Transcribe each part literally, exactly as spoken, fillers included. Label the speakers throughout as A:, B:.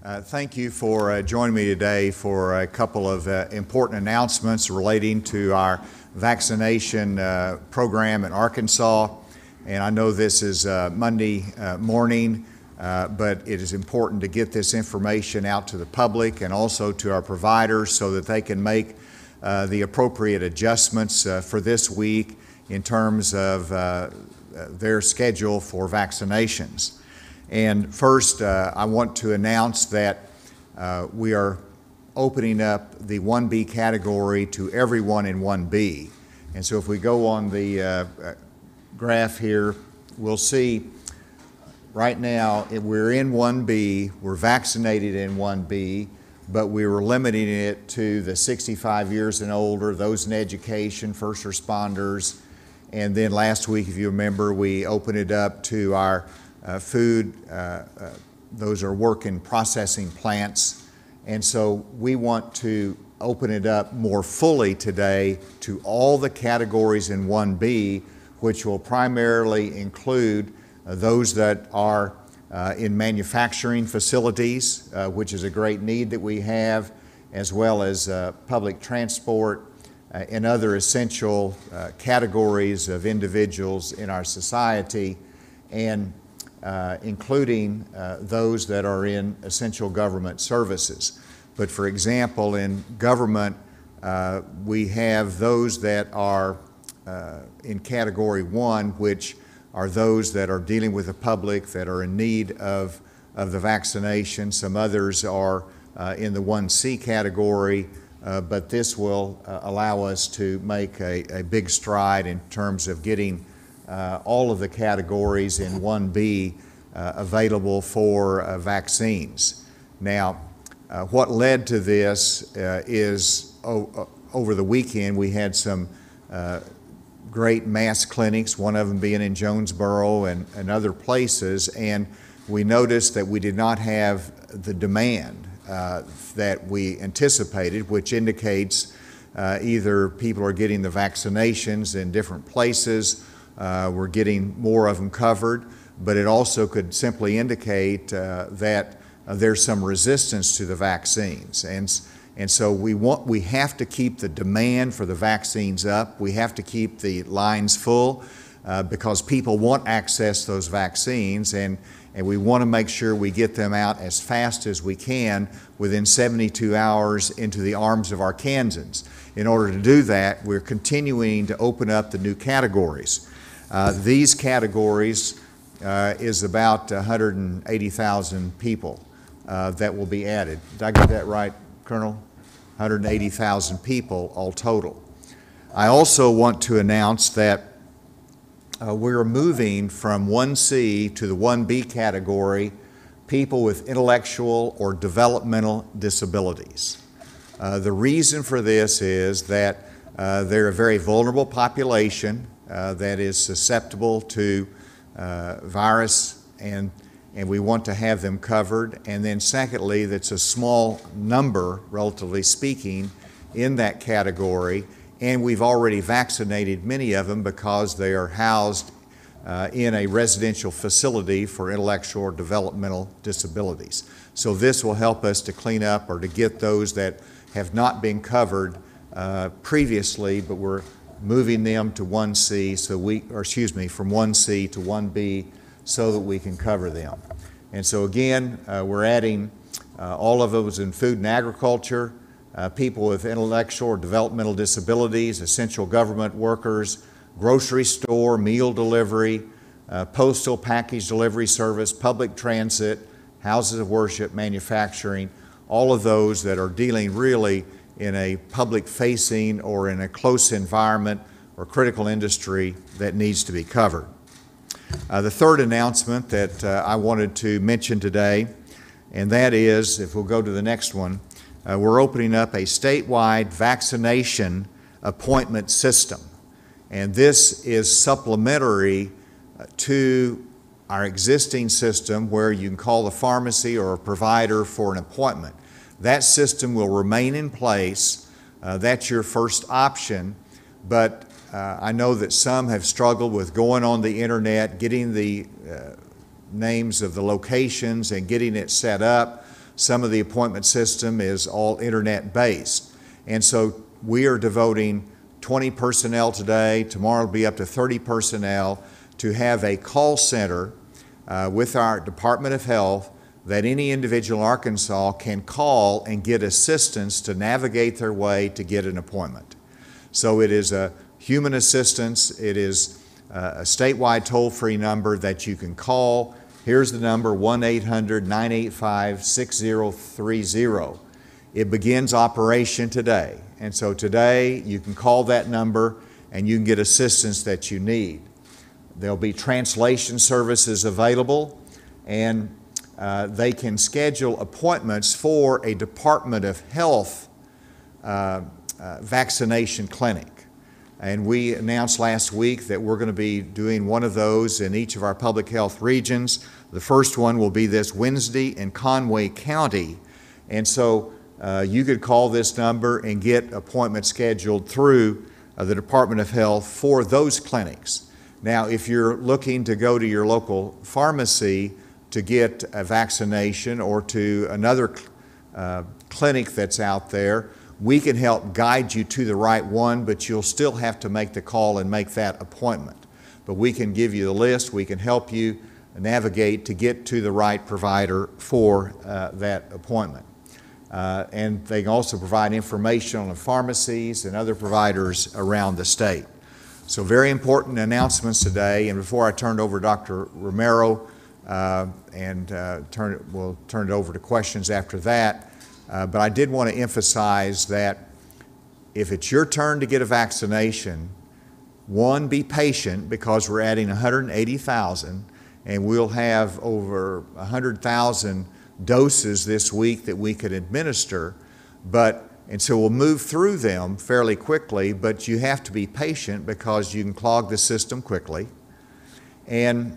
A: Uh, thank you for uh, joining me today for a couple of uh, important announcements relating to our vaccination uh, program in Arkansas. And I know this is uh, Monday uh, morning, uh, but it is important to get this information out to the public and also to our providers so that they can make uh, the appropriate adjustments uh, for this week in terms of uh, their schedule for vaccinations. And first, uh, I want to announce that uh, we are opening up the one B category to everyone in one B. And so if we go on the uh, graph here, we'll see right now we're in one B, we're vaccinated in one B, but we were limiting it to the sixty-five years and older, those in education, first responders. And then last week, if you remember, we opened it up to our Uh, food, uh, uh, those are work in processing plants. And so we want to open it up more fully today to all the categories in one B, which will primarily include uh, those that are uh, in manufacturing facilities, uh, which is a great need that we have, as well as uh, public transport uh, and other essential uh, categories of individuals in our society, and Uh, including uh, those that are in essential government services. But for example, in government, uh, we have those that are uh, in category one, which are those that are dealing with the public that are in need of, of the vaccination. Some others are uh, in the one C category, uh, but this will uh, allow us to make a, a big stride in terms of getting Uh, all of the categories in one B uh, available for uh, vaccines. Now, uh, what led to this uh, is oh, over the weekend we had some uh, great mass clinics, one of them being in Jonesboro and, and other places, and we noticed that we did not have the demand uh, that we anticipated, which indicates uh, either people are getting the vaccinations in different places, Uh, we're getting more of them covered, but it also could simply indicate uh, that uh, there's some resistance to the vaccines. And, and so we want, we have to keep the demand for the vaccines up. We have to keep the lines full uh, because people want access to those vaccines, and, and we want to make sure we get them out as fast as we can within seventy-two hours into the arms of our Kansans. In order to do that, we're continuing to open up the new categories. Uh, these categories uh, is about one hundred eighty thousand people uh, that will be added. Did I get that right, Colonel? one hundred eighty thousand people all total. I also want to announce that uh, we're moving from one C to the one B category, people with intellectual or developmental disabilities. Uh, the reason for this is that uh, they're a very vulnerable population Uh, that is susceptible to uh, virus, and, and we want to have them covered. And then secondly, that's a small number, relatively speaking, in that category, and we've already vaccinated many of them because they are housed uh, in a residential facility for intellectual or developmental disabilities. So this will help us to clean up or to get those that have not been covered uh, previously, but we're moving them to one C, so we, or excuse me, from one C to one B so that we can cover them. And so again, uh, we're adding uh, all of those in food and agriculture, uh, people with intellectual or developmental disabilities, essential government workers, grocery store, meal delivery, uh, postal package delivery service, public transit, houses of worship, manufacturing, all of those that are dealing really in a public-facing or in a close environment or critical industry that needs to be covered. Uh, the third announcement that uh, I wanted to mention today, and that is, if we'll go to the next one, uh, we're opening up a statewide vaccination appointment system. And this is supplementary to our existing system where you can call the pharmacy or a provider for an appointment. That system will remain in place. Uh, that's your first option, but uh, I know that some have struggled with going on the internet, getting the uh, names of the locations and getting it set up. Some of the appointment system is all internet-based. And so we are devoting twenty personnel today. Tomorrow it'll be up to thirty personnel to have a call center uh, with our Department of Health that any individual in Arkansas can call and get assistance to navigate their way to get an appointment. So it is a human assistance. It is uh, a statewide toll-free number that you can call. Here's the number, one eight hundred, nine eight five, six zero three zero. It begins operation today. And so today you can call that number and you can get assistance that you need. There'll be translation services available, and uh, they can schedule appointments for a Department of Health uh, uh, vaccination clinic. And we announced last week that we're going to be doing one of those in each of our public health regions. The first one will be this Wednesday in Conway County. And so uh, you could call this number and get appointments scheduled through uh, the Department of Health for those clinics. Now, if you're looking to go to your local pharmacy to get a vaccination or to another uh, clinic that's out there, we can help guide you to the right one, but you'll still have to make the call and make that appointment. But we can give you the list, we can help you navigate to get to the right provider for uh, that appointment. Uh, and they can also provide information on the pharmacies and other providers around the state. So very important announcements today, and before I turn it over to Doctor Romero, uh, and uh, turn it, we'll turn it over to questions after that, Uh, but I did want to emphasize that if it's your turn to get a vaccination, one, be patient, because we're adding one hundred eighty thousand, and we'll have over one hundred thousand doses this week that we could administer. But, and so we'll move through them fairly quickly, but you have to be patient because you can clog the system quickly. And,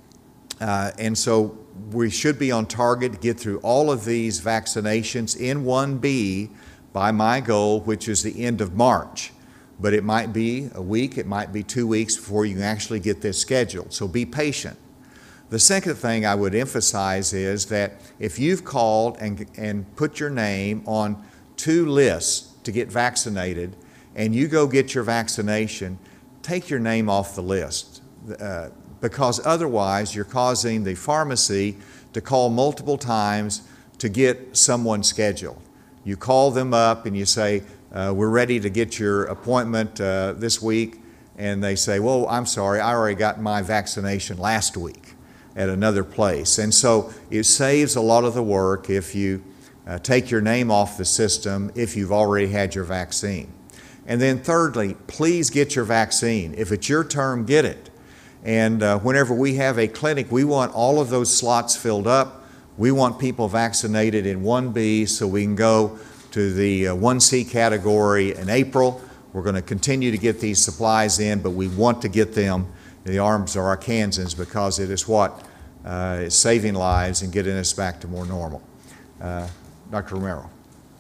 A: uh, and so we should be on target to get through all of these vaccinations in one B by my goal, which is the end of March. But it might be a week, it might be two weeks before you can actually get this scheduled. So be patient. The second thing I would emphasize is that if you've called and, and put your name on two lists to get vaccinated, and you go get your vaccination, take your name off the list. Uh, because otherwise you're causing the pharmacy to call multiple times to get someone scheduled. You call them up and you say, uh, we're ready to get your appointment uh, this week, and they say, well, I'm sorry, I already got my vaccination last week at another place. And so it saves a lot of the work if you uh, take your name off the system if you've already had your vaccine. And then thirdly, please get your vaccine. If it's your turn, get it. And uh, whenever we have a clinic, we want all of those slots filled up. We want people vaccinated in one B so we can go to the uh, one C category in April. We're going to continue to get these supplies in, but we want to get them in the arms of Arkansans because it is what uh, is saving lives and getting us back to more normal. Uh, Doctor Romero.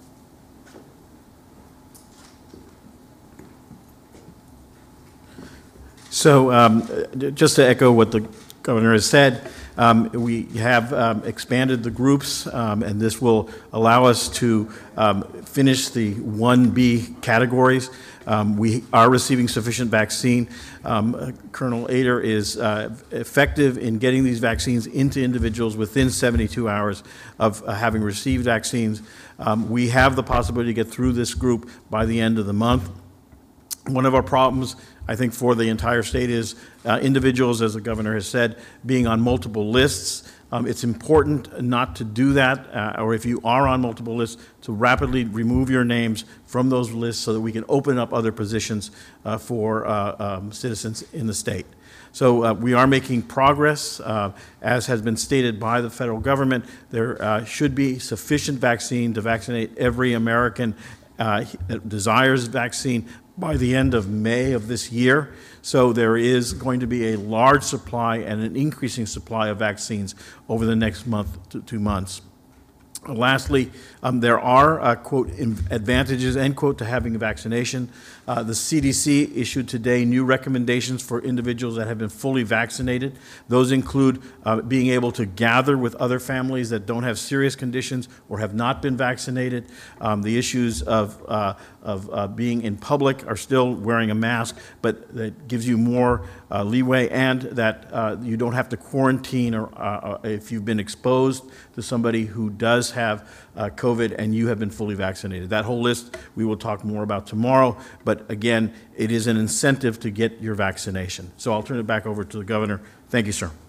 B: So um, just to echo what the governor has said, um, we have um, expanded the groups, um, and this will allow us to um, finish the one B categories. Um, we are receiving sufficient vaccine. Um, uh, Colonel Ader is uh, effective in getting these vaccines into individuals within seventy-two hours of uh, having received vaccines. Um, we have the possibility to get through this group by the end of the month. One of our problems, I think, for the entire state is uh, individuals, as the governor has said, being on multiple lists. Um, it's important not to do that, uh, or if you are on multiple lists, to rapidly remove your names from those lists so that we can open up other positions uh, for uh, um, citizens in the state. So uh, we are making progress. Uh, as has been stated by the federal government, there uh, should be sufficient vaccine to vaccinate every American uh, that desires vaccine by the end of May of this year. So there is going to be a large supply and an increasing supply of vaccines over the next month to two months. Lastly, um, there are, uh, quote, in- advantages, end quote, to having a vaccination. Uh, the C D C issued today new recommendations for individuals that have been fully vaccinated. Those include uh, being able to gather with other families that don't have serious conditions or have not been vaccinated. Um, the issues of, uh, of uh, being in public are still wearing a mask, but that gives you more uh, leeway, and that uh, you don't have to quarantine or uh, if you've been exposed to somebody who does have uh, COVID and you have been fully vaccinated. That whole list we will talk more about tomorrow, but again, it is an incentive to get your vaccination. So I'll turn it back over to the governor. Thank you, sir.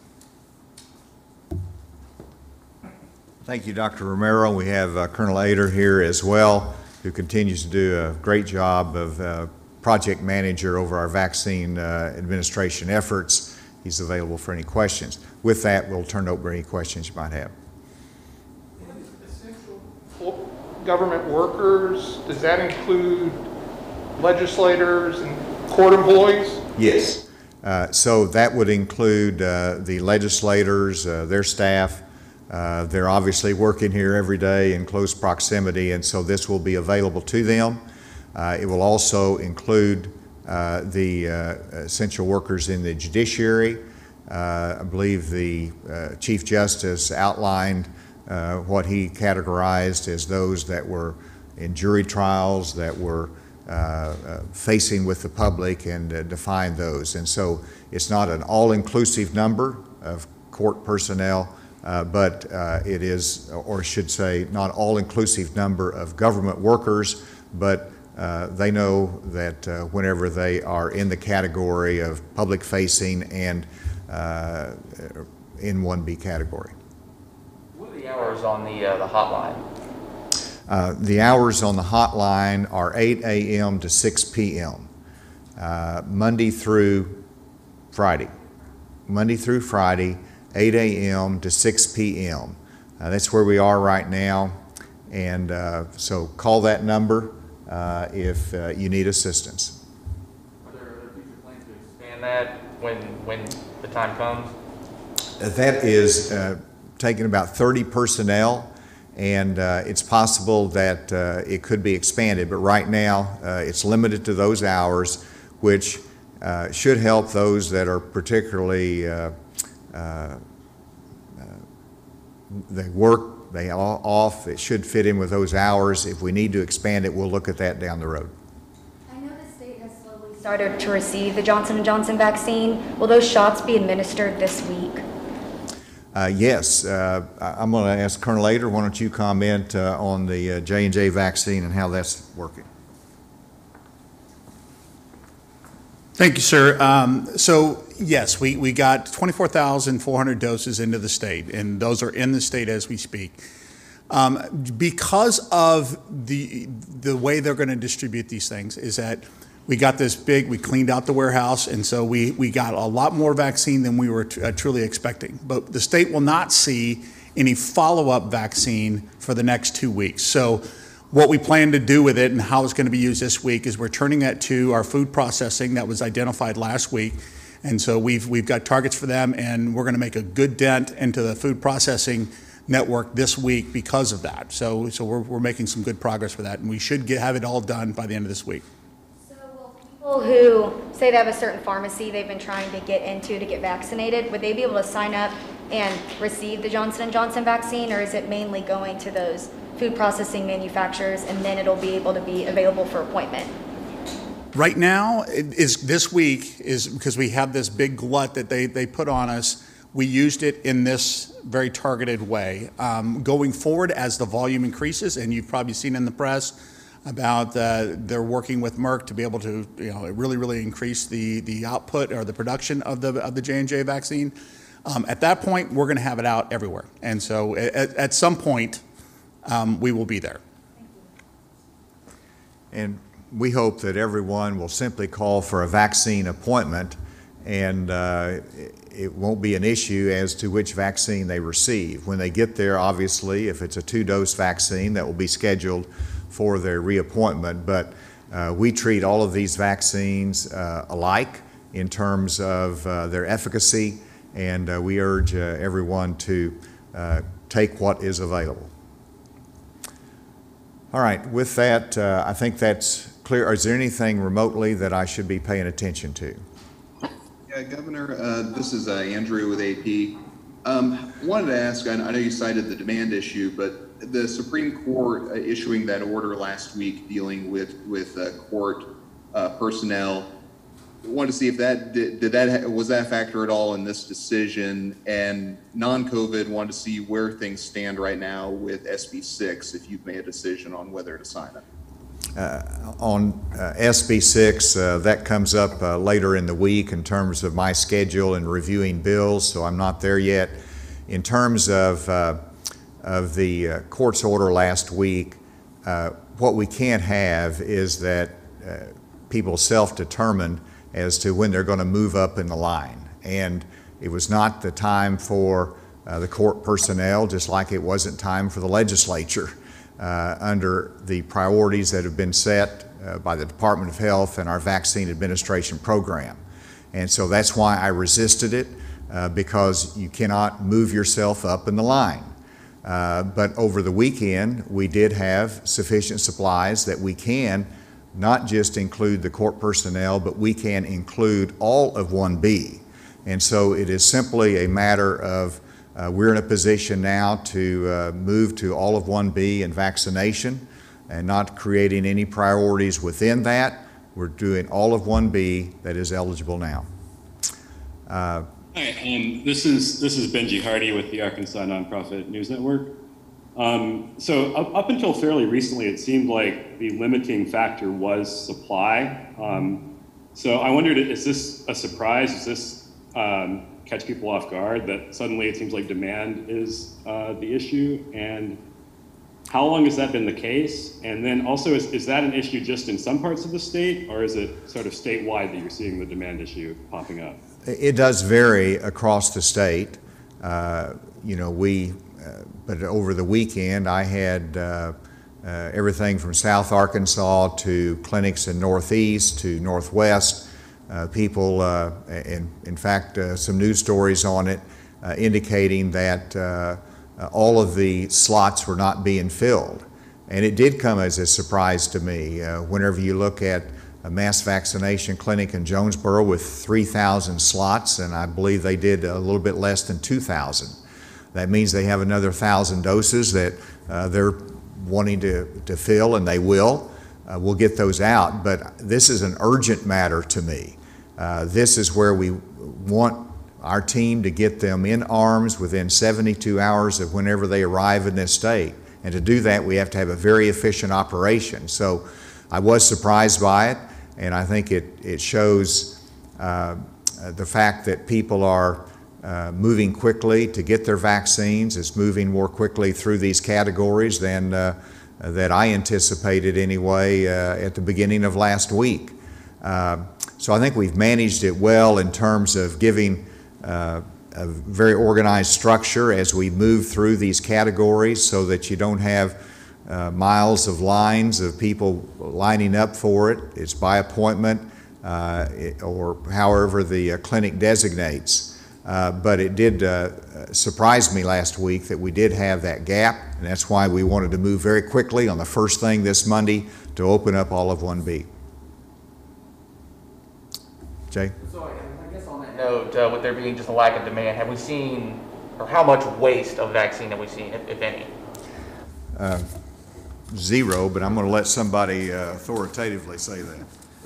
A: Thank you, Doctor Romero. We have uh, Colonel Ader here as well, who continues to do a great job of uh, project manager over our vaccine uh, administration efforts. He's available for any questions. With that, we'll turn it over to any questions you might have.
C: Essential government workers, does that include legislators and court employees?
A: Yes. Uh, so that would include uh, the legislators, uh, their staff. Uh, they're obviously working here every day in close proximity, and so this will be available to them. Uh, it will also include uh, the uh, essential workers in the judiciary. Uh, I believe the uh, Chief Justice outlined uh, what he categorized as those that were in jury trials, that were uh, uh, facing with the public, and uh, defined those. And so it's not an all-inclusive number of court personnel, uh, but uh, it is, or should say, not all-inclusive number of government workers, but uh, they know that uh, whenever they are in the category of public-facing and uh, in one B category.
D: What are the hours on the uh, the hotline?
A: Uh, the hours on the hotline are eight A M to six P M Uh, Monday through Friday. Monday through Friday, eight A M to six P M Uh, that's where we are right now, and uh, so call that number uh, if uh, you need assistance.
D: Are there other future plans to expand that when when the time comes?
A: Uh, That is uh, taking about thirty personnel, and uh, it's possible that uh, it could be expanded, but right now uh, it's limited to those hours, which uh, should help those that are particularly, uh, uh, uh, they work, they are off, it should fit in with those hours. If we need to expand it, we'll look at that down the road.
E: I know the state has slowly started to receive the Johnson and Johnson vaccine. Will those shots be administered this week?
A: Uh, yes, uh, I- I'm going to ask Colonel Ader, why don't you comment uh, on the uh, J and J vaccine and how that's working?
F: Thank you, sir. Um, so, yes, we, we got twenty-four thousand four hundred doses into the state, and those are in the state as we speak. Um, because of the, the way they're going to distribute these things is that we got this big, we cleaned out the warehouse, and so we, we got a lot more vaccine than we were t- uh, truly expecting. But the state will not see any follow-up vaccine for the next two weeks. So what we plan to do with it and how it's going to be used this week is we're turning that to our food processing that was identified last week. And so we've, we've got targets for them, and we're going to make a good dent into the food processing network this week because of that. So, so we're, we're making some good progress for that, and we should get, have it all done by the end of this week.
E: People who say they have a certain pharmacy they've been trying to get into to get vaccinated, would they be able to sign up and receive the Johnson and Johnson vaccine, or is it mainly going to those food processing manufacturers and then it'll be able to be available for appointment?
F: Right now, it is this week is because we have this big glut that they, they put on us. We used it in this very targeted way. Um, going forward, as the volume increases, and you've probably seen in the press about uh, they're working with Merck to be able to, you know, really, really increase the the output or the production of the of the J and J vaccine. Um, at that point, we're going to have it out everywhere, and so at, at some point, um, we will be there.
A: And we hope that everyone will simply call for a vaccine appointment, and uh, it won't be an issue as to which vaccine they receive. When they get there, obviously, if it's a two-dose vaccine, that will be scheduled for their reappointment. But uh, we treat all of these vaccines uh, alike in terms of uh, their efficacy, and uh, we urge uh, everyone to uh, take what is available. All right, with that, uh, I think that's clear. Is there anything remotely that I should be paying attention to?
G: Yeah, Governor, uh, this is uh, Andrew with A P. Um, wanted to ask, I I know you cited the demand issue, but the Supreme Court uh, issuing that order last week dealing with, with uh, court uh, personnel, wanted to see if that, did, did that, was that a factor at all in this decision? And non-COVID, wanted to see where things stand right now with S B six, if you've made a decision on whether to sign it.
A: Uh, on uh, S B six, uh, that comes up uh, later in the week in terms of my schedule and reviewing bills, so I'm not there yet. In terms of, uh, of the uh, court's order last week, uh, what we can't have is that uh, people self-determine as to when they're going to move up in the line. And it was not the time for uh, the court personnel, just like it wasn't time for the legislature. Uh, under the priorities that have been set uh, by the Department of Health and our vaccine administration program. And so that's why I resisted it, uh, because you cannot move yourself up in the line. Uh, but over the weekend, we did have sufficient supplies that we can not just include the court personnel, but we can include all of one B. And so it is simply a matter of Uh, we're in a position now to uh, move to all of one B and vaccination and not creating any priorities within that. We're doing all of one B that is eligible now. Uh,
H: Hi, um, this is this is Benji Hardy with the Arkansas Nonprofit News Network. Um, so up, up until fairly recently, it seemed like the limiting factor was supply. Um, so I wondered, is this a surprise? Is this um, catch people off guard that suddenly it seems like demand is uh, the issue? And how long has that been the case? And then also, is, is that an issue just in some parts of the state, or is it sort of statewide that you're seeing the demand issue popping up?
A: It does vary across the state. Uh, you know, we, uh, but over the weekend I had uh, uh, everything from South Arkansas to clinics in Northeast to Northwest. Uh, people, uh, in, in fact, uh, some news stories on it uh, indicating that uh, uh, all of the slots were not being filled. And it did come as a surprise to me. Uh, whenever you look at a mass vaccination clinic in Jonesboro with three thousand slots, and I believe they did a little bit less than two thousand. That means they have another one thousand doses that uh, they're wanting to, to fill, and they will. Uh, we'll get those out, but this is an urgent matter to me. Uh, this is where we want our team to get them in arms within seventy-two hours of whenever they arrive in this state. And to do that, we have to have a very efficient operation. So I was surprised by it, and I think it, it shows uh, the fact that people are uh, moving quickly to get their vaccines. It's moving more quickly through these categories than uh, that I anticipated anyway uh, at the beginning of last week. Uh, so I think we've managed it well in terms of giving uh, a very organized structure as we move through these categories so that you don't have uh, miles of lines of people lining up for it. It's by appointment uh, it, or however the uh, clinic designates. Uh, but it did uh, surprise me last week that we did have that gap, and that's why we wanted to move very quickly on the first thing this Monday to open up all of one B. Jay?
D: So I guess on that note, uh, with there being just a lack of demand, have we seen, or how much waste of vaccine have we seen, if, if any?
A: Uh, zero, but I'm going to let somebody uh, authoritatively say that.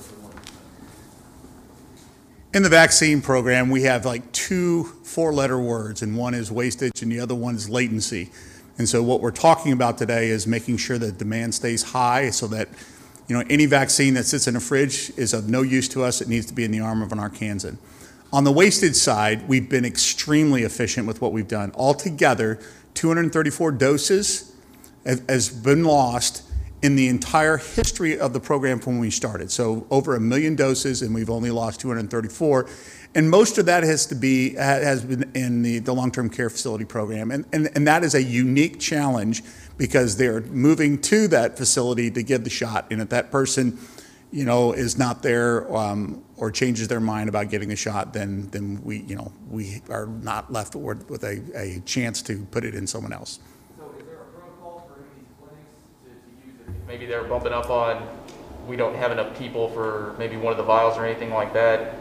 F: In the vaccine program, we have like two four-letter words, and one is wastage and the other one is latency. And so what we're talking about today is making sure that demand stays high so that, you know, any vaccine that sits in a fridge is of no use to us. It needs to be in the arm of an Arkansan. On the wastage side, we've been extremely efficient with what we've done. Altogether, two hundred thirty-four doses has been lost in the entire history of the program from when we started. So over a million doses, and we've only lost two hundred thirty-four. And most of that has to be has been in the, the long-term care facility program. And, and, and that is a unique challenge because they're moving to that facility to give the shot. And if that person, you know, is not there um, or changes their mind about getting the shot, then then we, you know, we are not left with a, a chance to put it in someone else.
D: So is there a protocol for any of these clinics to, to use maybe they're bumping up on, we don't have enough people for maybe one of the vials or anything like that?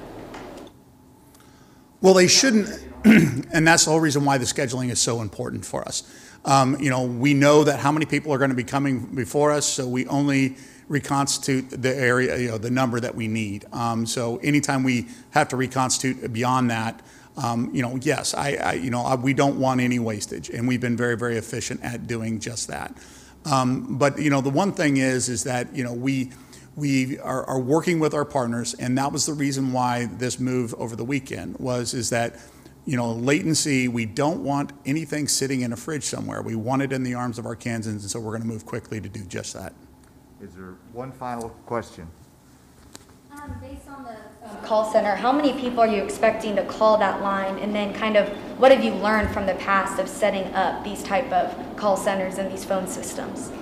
F: Well, they shouldn't, and that's the whole reason why the scheduling is so important for us. Um, you know, we know that how many people are going to be coming before us, so we only reconstitute the area, you know, the number that we need. Um, so anytime we have to reconstitute beyond that, um, you know, yes, I, I you know, I, we don't want any wastage, and we've been very, very efficient at doing just that. Um, but you know, the one thing is, is that you know we. We are, are working with our partners, and that was the reason why this move over the weekend was, is that, you know, latency, we don't want anything sitting in a fridge somewhere. We want it in the arms of our Kansans, and so we're going to move quickly to do just that.
A: Is there one final question?
E: Um, based on the um, call center, how many people are you expecting to call that line? And then kind of what have you learned from the past of setting up these type of call centers and these phone systems?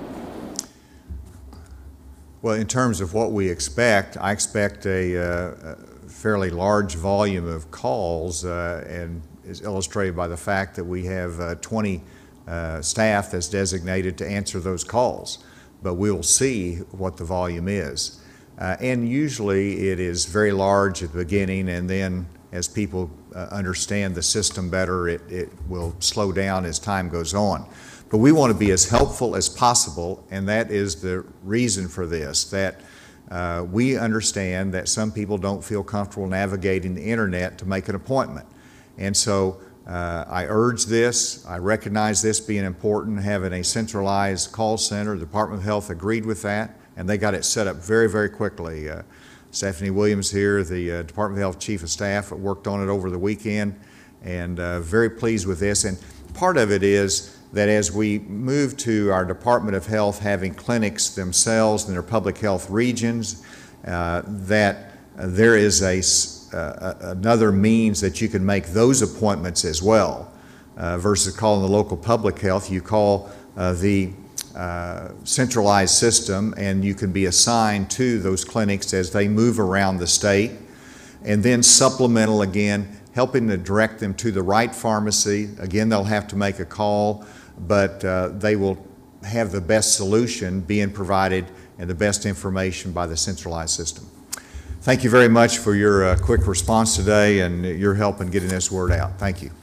A: Well, in terms of what we expect, I expect a, uh, a fairly large volume of calls, uh, and is illustrated by the fact that we have uh, twenty uh, staff that's designated to answer those calls. But we'll see what the volume is. Uh, and usually it is very large at the beginning, and then as people uh, understand the system better, it, it will slow down as time goes on. But we want to be as helpful as possible, and that is the reason for this, that uh, we understand that some people don't feel comfortable navigating the internet to make an appointment. And so uh, I urge this, I recognize this being important, having a centralized call center. The Department of Health agreed with that, and they got it set up very, very quickly. Uh, Stephanie Williams here, the uh, Department of Health Chief of Staff, worked on it over the weekend, and uh, very pleased with this. And part of it is that as we move to our Department of Health having clinics themselves in their public health regions, uh, that uh, there is a, uh, another means that you can make those appointments as well. Uh, versus calling the local public health, you call uh, the uh, centralized system, and you can be assigned to those clinics as they move around the state. And then supplemental again, helping to direct them to the right pharmacy. Again, they'll have to make a call, but uh, they will have the best solution being provided and the best information by the centralized system. Thank you very much for your uh, quick response today and your help in getting this word out. Thank you.